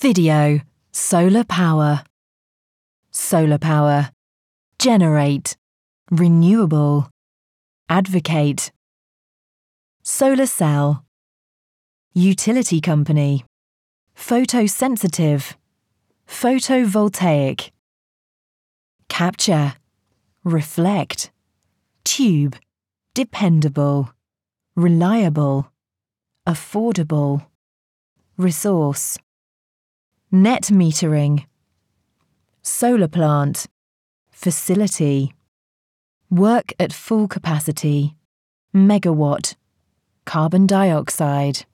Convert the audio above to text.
Video, solar power. Solar power. Generate. Renewable. Advocate. Solar cell. Utility company. Photosensitive. Photovoltaic. Capture. Reflect. Tube. Dependable. Reliable. Affordable. Resource. Net metering. Solar plant. Facility. Work at full capacity. Megawatt. Carbon dioxide.